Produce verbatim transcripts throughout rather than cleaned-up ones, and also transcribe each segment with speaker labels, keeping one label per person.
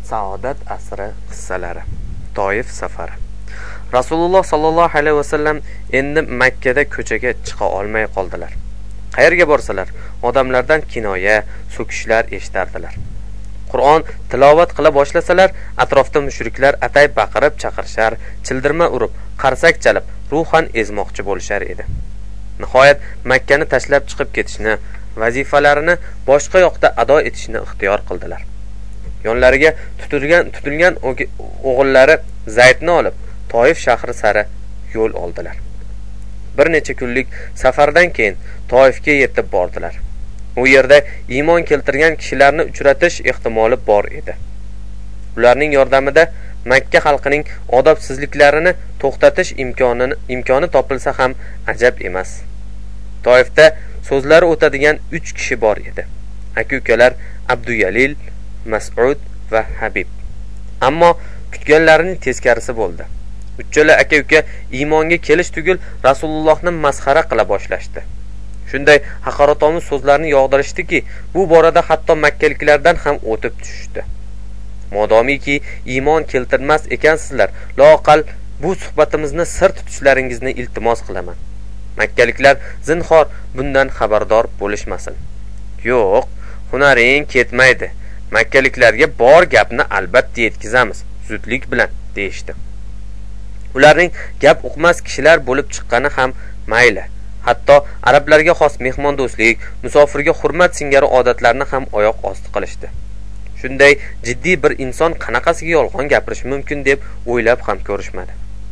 Speaker 1: Saodat asri qissalari. Toif safari. Rasululloh sallallohu alayhi vasallam endi Makka da ko'chaga chiqa olmay qoldilar. Qayerga borsalar, odamlardan kinoya, so'kishlar eshitardilar. Qur'on tilovat qila boshlasalar, atrofda mushriklar atay baqirib chaqirishar, childirma urib, qarsak chalib, ruhan ezmoqchi bo'lishar edi. Nihoyat Makka ni tashlab chiqib ketishni, vazifalarini boshqa yoqda ado etishni ixtiyor qildilar. Yonlariga tutilgan tutilgan o'g'illari Zaydni olib, Toif shahri sari yo'l oldilar. Bir necha kunlik safardan keyin Toifga yetib bordilar. U yerda iymon keltirgan kishilarni uchratish ehtimoli bor edi. Ularning yordamida Makka xalqining odobsizliklarini to'xtatish imkonini imkoni topilsa ham ajab emas. Toifda so'zlari o'tadigan uch kishi bor edi. Aka-ukalar Abduyalil, Mas'ud va Habib. Ammo kutganlarining teskarisi bo'ldi. Uchala aka-uka iymonga kelish tugul Rasulullohni masxara qila boshlashdi. Shunday haqoratomuz so'zlarni yog'dirishdiki, bu borada hatto makkaliklardan ham o'tib tushdi. Modomiki iymon keltirmas ekansizlar, loaqal bu suhbatimizni sir tutishlaringizni iltimos qilaman. Makkaliklar zinhor bundan xabardor bo'lishmasin. Yo'q, hunaring ketmaydi. Makkaliklarga bor gapni albatta yetkazamiz, zudlik bilan deyishdi. Ularning gap uqmas kishilar bo'lib chiqqani ham mayli. Hatto arablarga xos mehmondo'stlik, musofirga hurmat singari odatlarni ham oyoq osti qilishdi. Shunday jiddiy bir inson qanaqasiga yolg'on gapirish mumkin deb o'ylab ham ko'rishmadi.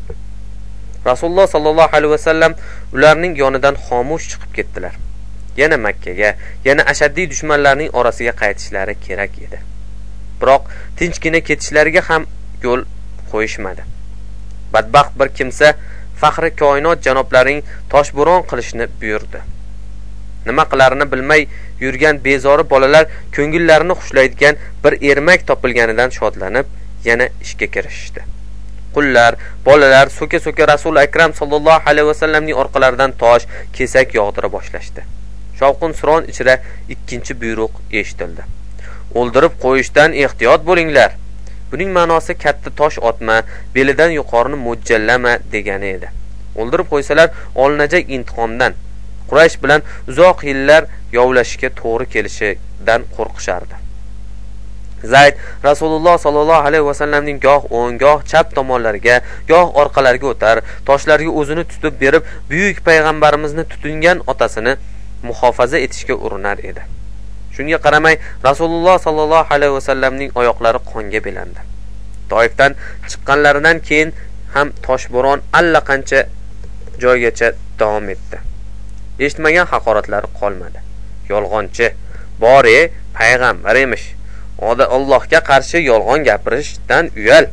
Speaker 1: Rasululloh sallallohu alayhi vasallam ularning yonidan xomush chiqib ketdilar. Yana Makkaga, yana ashaddiy dushmanlarning orasiga qaytishlari kerak edi. Biroq tinchgina ketishlariga ham yo'l qo'yishmadi. Badbaxt bir kimsa faxri koinot janoblarining toshbo'ron qilishni buyurdi. Nima qilarini bilmay yurgan bezori bolalar ko'ngillarini xushlaydigan bir ermak topilganidan shodlanib, yana ishga kirishdi. Qullar, bolalar so'ka-so'ka Rasul akram sallallohu alayhi vasallamning orqalaridan tosh, kesak yog'dira boshlashdi. Shovqin suron ichra ikkinchi buyruq eshitildi. O'ldirib qo'yishdan ehtiyot bo'linglar. Buning ma'nosi katta tosh otma, belidan yuqorini mo'ljallama degani edi. O'ldirib qo'ysalar olinajak intiqomdan, Quraysh bilan uzoq yillar yovlashishga to'g'ri kelishidan qo'rqishardi. Zayd Rasululloh sallallohu alayhi vasallamning goh o'ng, goh chap tomonlariga, goh orqalariga o'tar, toshlarga o'zini tutib berib, buyuk payg'ambarimizni tutingan otasini muhofaza etishga urinar edi. Shunga qaramay Rasululloh sallallohu alayhi vasallamning oyoqlari qonga belandi. Toifdan chiqqanlaridan keyin ham toshbo'ron allaqancha joygacha davom etdi. Eshitmagan haqoratlari qolmadi. Yolg'onchi, bor-e, payg'ambar emish. Oda Allohga qarshi yolg'on gapirishdan uyal.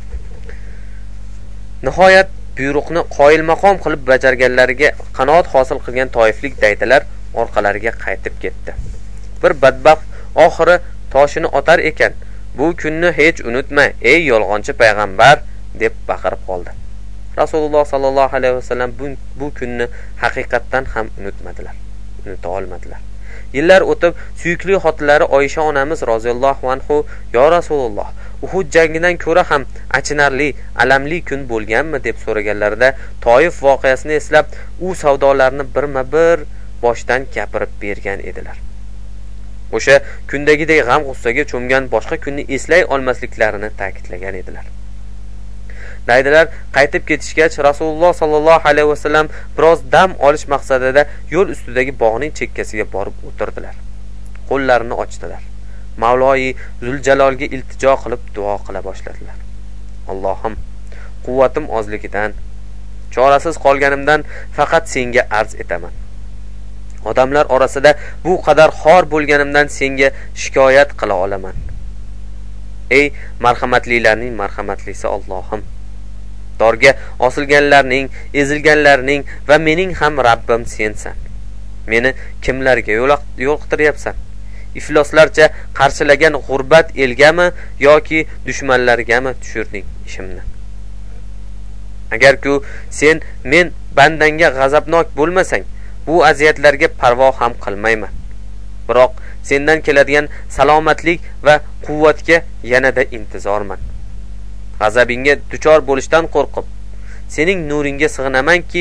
Speaker 1: Nihoyat buyruqni qoyilmaqom qilib bajarganlariga qanoat hosil qilgan toiflik daydalar orqalariga qaytib ketdi. Bir badbaxt oxiri toshini otar ekan, bu kunni hech unutma, ey yolg'onchi payg'ambar deb baqirib qoldi. Rasululloh sallallohu alayhi vasallam bu, bu kunni haqiqatdan ham unutmadilar, unuta olmadilar. Yillar o'tib, suyukli xotinlari Oyisha onamiz roziyallohu anhu, "Ya Rasululloh, Uhud jangidan ko'ra ham achinarli, alamli kun bo'lganmi?" deb so'raganlarida Toif voqeasini eslab, u savdolarni birma-bir boshdan gapirib bergan edilar. O'sha kundagidek g'am g'ussaga cho'mgan boshqa kunni eslay olmasliklarini ta'kidlagan edilar. Daydilar qaytib ketishgach, Rasululloh sallallohu alayhi vasallam biroz dam olish maqsadida yo'l ustidagi bog'ning chekkasiga borib o'tirdilar. Qo'llarini ochdilar. Mavloyi Zuljalolga iltijo qilib duo qila boshladilar. Allohim, quvvatim ozligidan, chorasiz qolganimdan faqat senga arz etaman. Odamlar orasida bu qadar xor bo'lganimdan senga shikoyat qila olaman. Ey marhamatlilarning marhamatlisi Allohim, dorga osilganlarning, ezilganlarning va mening ham Rabbim sensan. Meni kimlarga yo'liqtiryapsan? Ifloslarcha qarshilagan g'urbat elgami yoki dushmanlargami tushirding ishimni? Agar-ku sen men bandanga g'azabnok bo'lmasang, bu aziyatlarga parvo ham qilmayman. Biroq sendan keladigan salomatlik va quvvatga yanada intizorman. G'azabingga duchor bo'lishdan qo'rqib, sening nuringga sig'inamanki,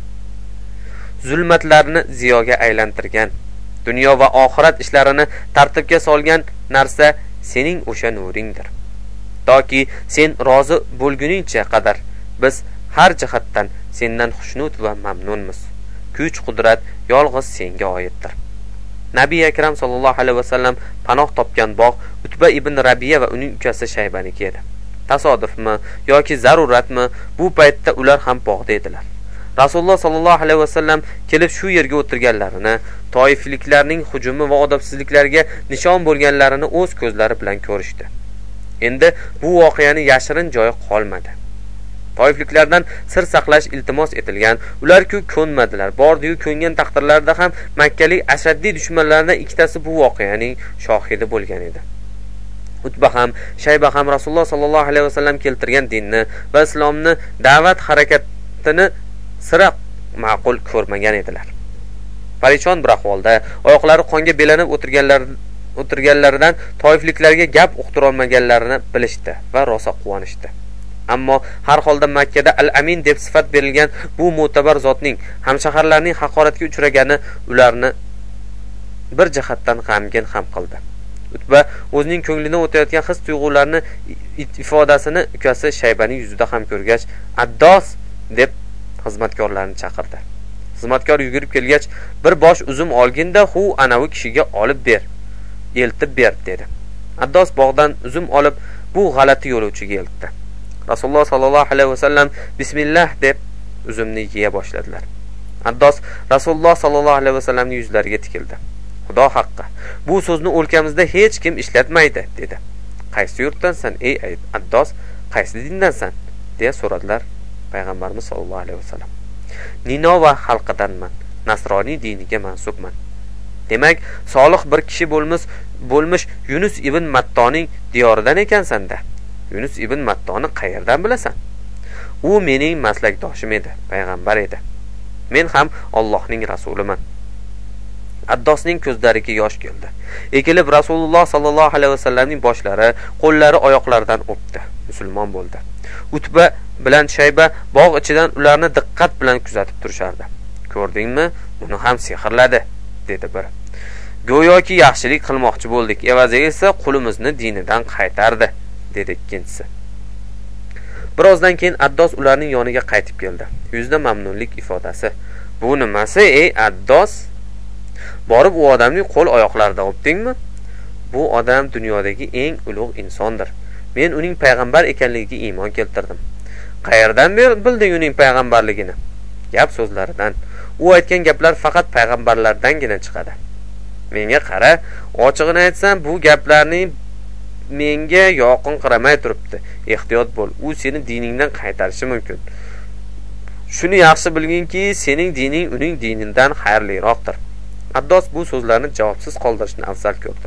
Speaker 1: zulmatlarni ziyoga aylantirgan, dunyo va oxirat ishlarini tartibga solgan narsa sening o'sha nuringdir. Toki sen rozi bo'lguningcha qadar biz har jihatdan sendan xushnud va mamnunmiz. Kuch, qudrat yolg'iz senga oiddir. Nabiy akram sallallohu alayhi vasallam panoh topgan bog' Utba ibn Rabiya va uning ukasi Shaybaniki edi. Tasodifmi yoki zaruratmi, bu paytda ular ham bog'da edilar. Rasululloh sallallohu alayhi vasallam kelib shu yerga o'tirganlarini, toifliklarning hujumi va odobsizliklariga nishon bo'lganlarini o'z ko'zlari bilan ko'rishdi. Endi bu voqeani yashirin joyi qolmadi. Toifliklardan sir saqlash iltimos etilgan, ular-ku ko'nmadilar. Bordi-yu ko'ngan taqdirlarida ham makkalik ashaddiy dushmanlardan ikkitasi bu voqeaning shohidi bo'lgan edi. Utba ham, Shayba ham Rasululloh sallallohu alayhi vasallam keltirgan dinni va islomni da'vat harakatini sira ma'qul ko'rmagan edilar. Parishon bir ahvolda, oyoqlari qonga belanib o'tirganlar o'tirganlaridan toifliklarga gap uqtira olmaganlarini bilishdi va rosa quvonishdi. Ammo har holda Makka da Al-Amin deb sifat berilgan bu mo'tabar zotning hamshaharlarning haqoratga uchragani ularni bir jihatdan g'amgin ham qildi. Utba o'zining ko'nglidan o'tayotgan his tuyg'ularni ifodasini ukasi Shaybaning yuzida ham ko'rgach, "Addos" deb xizmatkorlarni chaqirdi. Xizmatkor yugurib kelgach, "Bir bosh uzum olginda, hu anavi kishiga olib ber, eltib ber" dedi. Addos bog'dan uzum olib bu g'alati yo'lovchiga eltdi. Rasululloh sallallohu alayhi vasallam bismillah deb uzumni yeya boshladilar. Addos Rasululloh sallallohu alayhi vasallamning yuzlariga tikildi. Xudo haqqi, bu so'zni o'lkamizda hech kim ishlatmaydi dedi. "Qaysi yurtdansan ey Addos, qaysi dindansan?" deya so'radilar payg'ambarimiz sallallohu alayhi vasallam. "Ninova xalqidanman, nasroniy diniga mansubman." Demak, solih bir kishi bo'lmish bo'lmish Yunus ibn Mattoning diyoridan ekansan-da. Yunus ibn Mattoni qayerdan bilasan? U mening maslakdoshim edi, payg'ambar edi. Men ham Allohning rasuliman. Addosning ko'zlariga yosh keldi. Ekilib Rasululloh sallallohu alayhi vasallamning boshlari, qo'llari, oyoqlaridan o'pdi. Musulmon bo'ldi. Utba bilan Shayba bog' ichidan ularni diqqat bilan kuzatib turishardi. "Ko'rdingmi? Uni ham sehrladi" dedi biri. "Go'yoki yaxshilik qilmoqchi bo'ldik, evaziga esa qulimizni dinidan qaytardi" dedi ikkinchisi. Birozdan keyin Addos ularning yoniga qaytib keldi. Yuzda mamnunlik ifodasi. "Bu nimasi ey Addos? Borib u odamning qo'l oyoqlarida o'pdingmi? Bu odam dunyodagi eng ulug' insondir. Men uning payg'ambar ekanligiga iymon keltirdim." "Qayerdan bilding uning payg'ambarligini?" "Gap so'zlaridan. U aytgan gaplar faqat payg'ambarlardangina chiqadi." "Menga qara, ochig'ini aytsam, bu gaplarning menga yoqin qiramay turibdi. Ehtiyot bo'l, u seni diningdan qaytarishi mumkin. Shuni yaxshi bilginki, sening dining uning dinidan xayrliroqdir." Addos bu so'zlarni javobsiz qoldirishni afzal ko'rdi.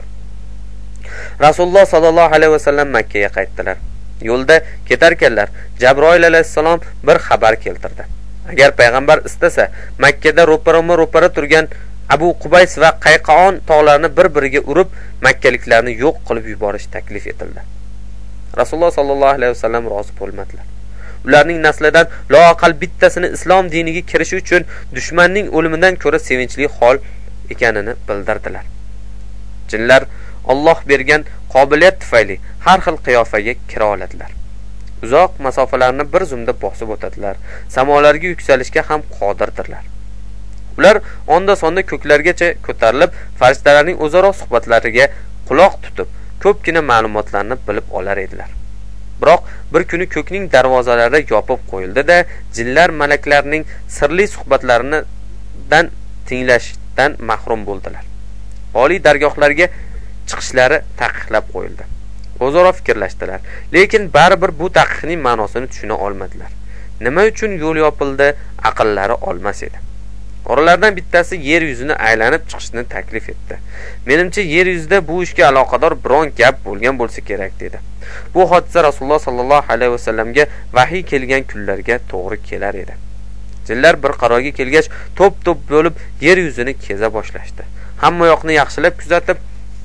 Speaker 1: Rasululloh sallallohu alayhi vasallam Makka ga qaytdilar. Yo'lda ketarkanlar Jabroil alayhissalom bir xabar keltirdi. Agar payg'ambar istasa, Makka da ro'para-ro'para turgan Abu Qubays va Qayqaon tog'larini bir-biriga urib, makkaliklarni yo'q qilib yuborish taklif etildi. Rasululloh sallallohu alayhi vasallam rozi bo'lmadilar. Ularning naslidan loaqal bittasini islom diniga kirishi uchun dushmanning o'limidan ko'ra sevinchli hol ekanini bildirdilar. Jinlar Alloh bergan qobiliyat tufayli har xil qiyofaga kira oladilar. Uzoq masofalarni bir zumda bosib o'tadilar. Samolarga yuksalishga ham qodirdirlar. Ular onda sonda ko'klargacha ko'tarilib, farishtalarning o'zaro suhbatlariga quloq tutib, ko'pgina ma'lumotlarni bilib olar edilar. Biroq bir kuni ko'kning darvozalari yopib qo'yildi-da, jinlar malaklarning sirli suhbatlaridan tinglashdan mahrum bo'ldilar. Oliy dargohlarga chiqishlari taqiqlab qo'yildi. O'zaro fikrlashdilar, lekin baribir bu taqiqning ma'nosini tushuna olmadilar. Nima uchun yo'l yopildi, aqllari olmas edi. Oralardan bittasi yer yuzini aylanib chiqishni taklif etdi. "Menimcha yer yuzida bu ishga aloqador biron gap bo'lgan bo'lsa kerak" dedi. Bu hodisa Rasululloh sallallohu alayhi vasallamga vahiy kelgan kunlarga to'g'ri kelar edi. Jinlar bir qarorga kelgach, to'p-to'p bo'lib yer yuzini keza boshlashdi. Hamma yoqni yaxshilab kuzatib,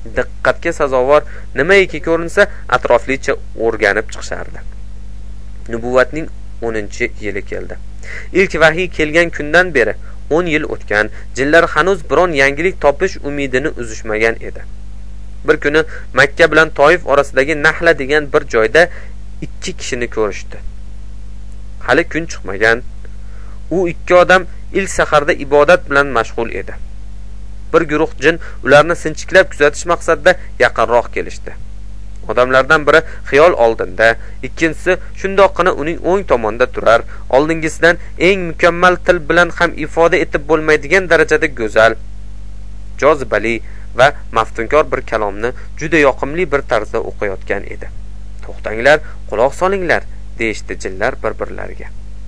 Speaker 1: diqqatga sazovor nimaiki ko'rinsa atroflicha o'rganib chiqishardi. Nubuvatning o'ninchi yili keldi. Ilk vahiy kelgan kundan beri o'n yil o'tgan, jinlar hanuz biron yangilik topish umidini uzishmagan edi. Bir kuni Makka bilan Toif orasidagi Nahla degan bir joyda ikki kishini ko'rishdi. Hali kun chiqmagan. U ikki odam ilk saharda ibodat bilan mashg'ul edi. Bir guruh jin ularni sinchiklab kuzatish maqsadida yaqinroq kelishdi. Odamlardan biri xiyol oldinda, ikkinchisi shundoqqina uning o'ng tomonida turar, oldingisidan eng mukammal til bilan ham ifoda etib bo'lmaydigan darajada go'zal, jozibali va maftunkor bir kalomni juda yoqimli bir tarzda o'qiyotgan edi. "To'xtanglar, quloq solinglar", deyishdi jinlar bir-birlariga.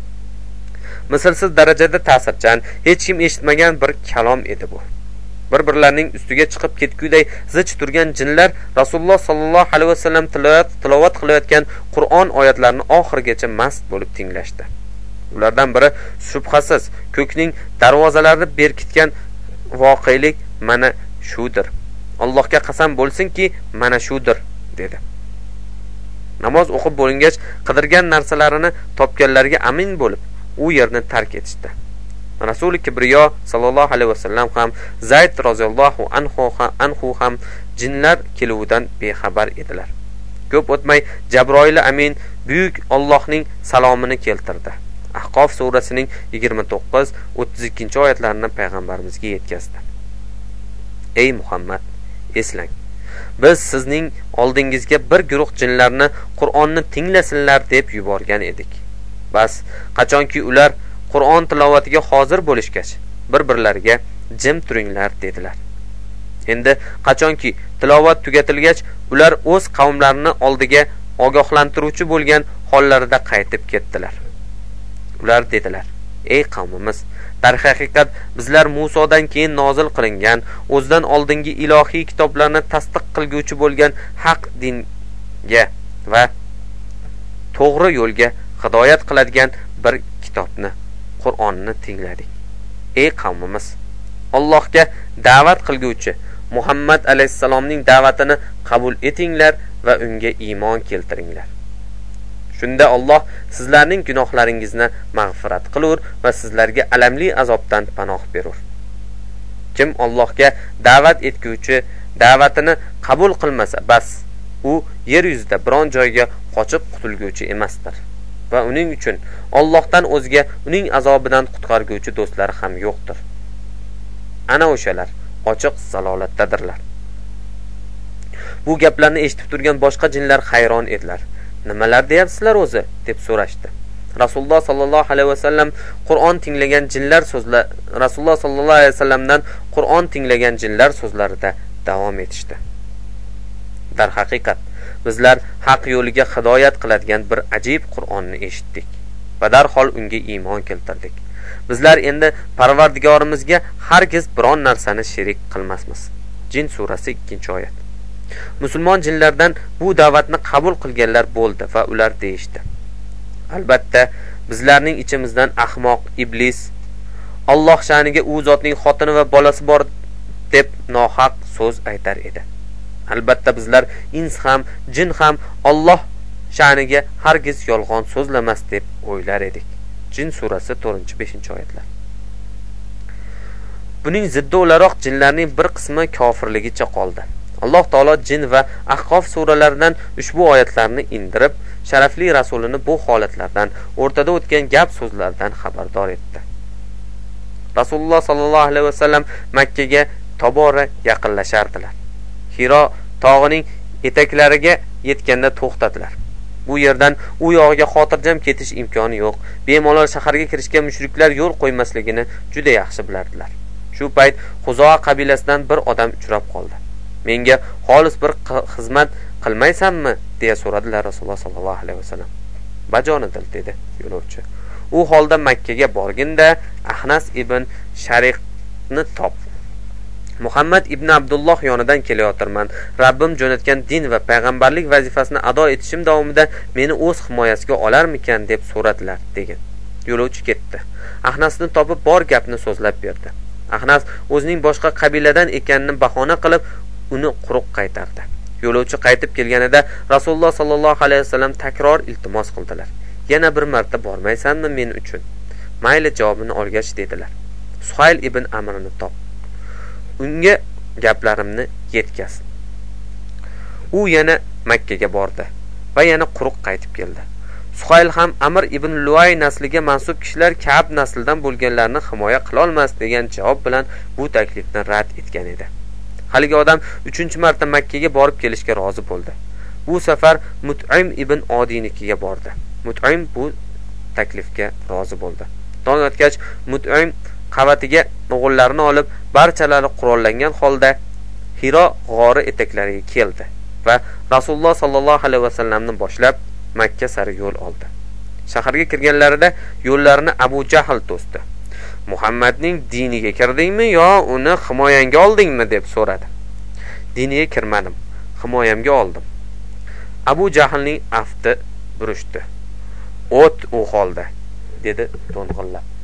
Speaker 1: Mislsiz darajada ta'sirchan, hech kim eshitmagan bir kalom edi bu. Bir-birlarining ustiga chiqib ketguday zich turgan jinlar Rasululloh sallallohu alayhi vasallam tilovat tilovat qilayotgan Qur'on oyatlarini oxirigacha mast bo'lib tinglashdi. Ulardan biri shubhasiz ko'kning darvozalarini berkitgan voqelik mana shudir. Allohga qasam bo'lsinki, mana shudir, dedi. Namoz o'qib bo'lingach, qidirgan narsalarini topganlarga amin bo'lib, u yerni tark etishdi. Rasuli Kibriyo sallallohu alayhi vasallam ham, Zayd roziyallohu anhu anhu ham jinlar keluvidan bexabar edilar. Ko'p o'tmay Jabroil amin buyuk Allohning salomini keltirdi. Ahqof surasining yigirma to'qqiz o'ttiz ikkinchi oyatlarini payg'ambarimizga yetkazdi. Ey Muhammad, eslang. Biz sizning oldingizga bir guruh jinlarni Qur'onni tinglasinlar deb yuborgan edik. Bas, qachonki ular Qur'on tilovatiga hozir bo'lishgach, bir-birlariga jim turinglar dedilar. Endi qachonki tilovat tugatilgach, ular o'z qavmlarini oldiga ogohlantiruvchi bo'lgan hollarida qaytib ketdilar. Ular dedilar: "Ey qavmimiz, dar haqiqat bizlar Musodan keyin nozil qilingan, o'zidan oldingi ilohiy kitoblarni tasdiq qilguvchi bo'lgan haq dinga va to'g'ri yo'lga hidoyat qiladigan bir kitobni, Qur'onni tingladik. Ey qavmimiz, Allohga da'vat qilguvchi Muhammad alayhisalomning da'vatini qabul etinglar va unga iymon keltiringlar. Shunda Alloh sizlarning gunohlaringizni mag'firat qilur va sizlarga alamli azobdan panoh berur. Kim Allohga da'vat etguvchi da'vatini qabul qilmasa, bas u yer yuzida biron joyga qochib qutulguvchi emasdir. Va uning uchun Allohdan o'zga uning azobidan qutqarguvchi do'stlari ham yo'qdir. Ana o'shalar ochiq zalolatdadirlar." Bu gaplarni eshitib turgan boshqa jinlar hayron edilar. "Nimalar deyapsizlar o'zi?" deb so'rashdi. Rasululloh sallallohu alayhi vasallam Qur'on tinglagan jinlar so'zlar Rasululloh sallallohu alayhi vasallamdan Qur'on tinglagan jinlar so'zlarida davom etishdi. Dar haqiqat bizlar haq yo'liga hidoyat qiladigan bir ajib Qur'onni eshitdik va darhol unga iymon keltirdik. Bizlar endi Parvardigorimizga hargiz biron narsani sherik qilmasmiz. Jin surasi ikkinchi oyat. Musulmon jinlardan bu da'vatni qabul qilganlar bo'ldi va ular deyishdi: "Albatta, bizlarning ichimizdan ahmoq iblis Alloh sha'niga u zotning xotini va bolasi bor deb nohaq so'z aytar edi. Albatta bizlar ins ham, jin ham Alloh sha'niga hargiz yolg'on so'zlamas deb o'ylar edik." Jin surasi to'rtinchi beshinchi oyatlar. Buning ziddi o'laroq jinlarning bir qismi kofirligicha qoldi. Alloh taolo jin va Ahqof suralaridan ushbu oyatlarni indirib, sharafli rasulini bu holatlardan, o'rtada o'tgan gap so'zlardan xabardor etdi. Rasululloh sallallohu alayhi vasallam Makka ga tobora yaqinlashardilar. Hiro tog'ining etaklariga yetganda to'xtadilar. Bu yerdan u yog'iga xotirjam ketish imkoni yo'q. Bemalol shaharga kirishga mushriklar yo'l qo'ymasligini juda yaxshi bilardilar. Shu payt Xuzoa qabilasidan bir odam uchrab qoldi. "Menga xolis bir xizmat qilmaysanmi?" deya so'radilar Rasululloh sallallohu alayhi vasallam. "Bajonidil", dedi yo'lovchi. U holda Makka ga borginda Ahnas ibn Shariqni top. Muhammad ibn Abdulloh yonidan kelayotirman. Rabbim jo'natgan din va payg'ambarlik vazifasini ado etishim davomida meni o'z himoyasiga olarmikan deb so'radilar, degan. Yo'lovchi ketdi. Ahnasni topib bor gapni so'zlab berdi. Ahnas o'zining boshqa qabiladan ekanini bahona qilib, uni quruq qaytardi. Yo'lovchi qaytib kelganida Rasululloh sallallohu alayhi vasallam takror iltimos qildilar. Yana bir marta bormaysanmi men uchun? Mayli javobini olgach dedilar. Suhayl ibn Amrni top. Unga gaplarimni yetkaz. U yana Makka ga bordi va yana quruq qaytib keldi. Suhayl ham Amr ibn Luay nasliga mansub kishilar Ka'b naslidan bo'lganlarni himoya qila olmas degan javob bilan bu taklifni rad etgan edi. Haligi odam uchinchi marta Makka ga borib kelishga rozi bo'ldi. Bu safar Mut'im ibn Odiynikiga bordi. Mut'im bu taklifga rozi bo'ldi. Tong otgach Mut'im qavatiga o'g'illarini olib, barchalari qurollangan holda Hiro g'ori etaklariga keldi va Rasululloh sallallohu alayhi vasallamni boshlab Makka sari yo'l oldi. Shaharga kirganlarida yo'llarini Abu Jahl to'sdi. Muhammadning diniga kirdingmi yo uni himoyangga oldingmi deb so'radi. Diniga kirmadim, himoyamga oldim. Abu Jahlning afti burishdi. O't u holda, dedi to'ng'illab.